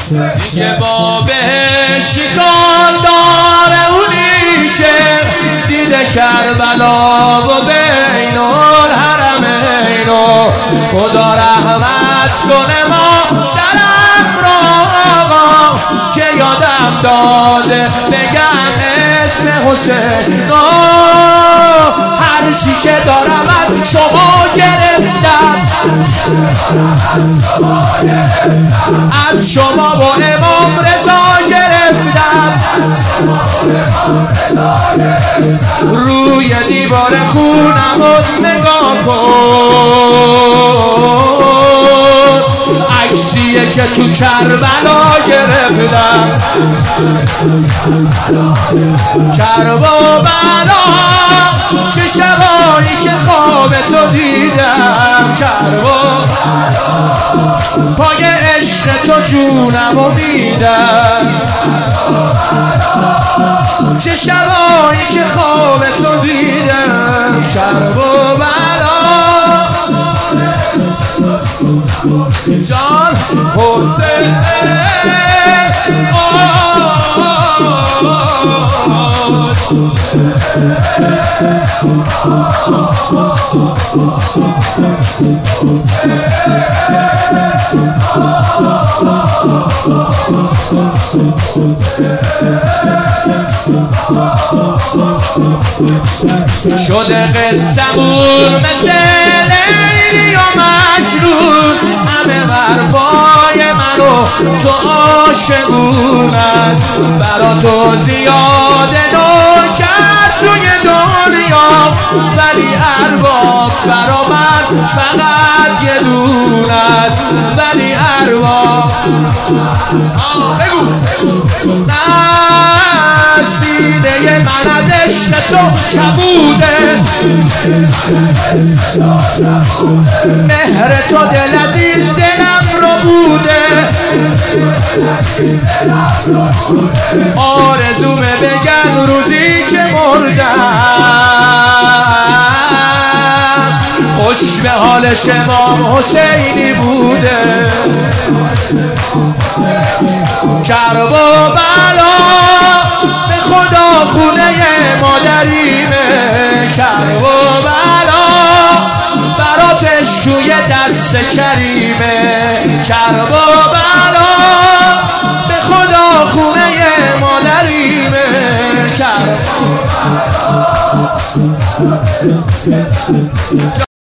دیگه با بهش کار داره اونی که دیده کربلا و بین الحرمین و خدا رحمت کنه مادرم را آقا که یادم داده بگم اسم حسین هر چی که دارم از شما گرفتم از شما با امام رضا گرفتم روی دیوار خونم رو نگاه کن عکسیه که تو کربلا گرفتم کربلا چه شبایی که خواب تو دیدم کربلا پای عشق تو جونم رو دیدم چه شبایی که خواب تو دیدم کربلا جان حسین شده قصه‌مون مثل لیلی و مجنون همه حرفای منو تو عاشقون است برا تو زیاده نوکر توی دنیا ولی ارباب برا من فقط یه دون است ولی ارباب بگو نسیده من از عشق تو کبوده مهر تو دل از این دلم رو بوده آرزومه بگن روزی که مردم خوش به حالش امام حسینی بوده کربلا به خدا خونه مادریمه کربلا براتش توی دست کریمه کربلا به خدا خونه مادریمه کربلا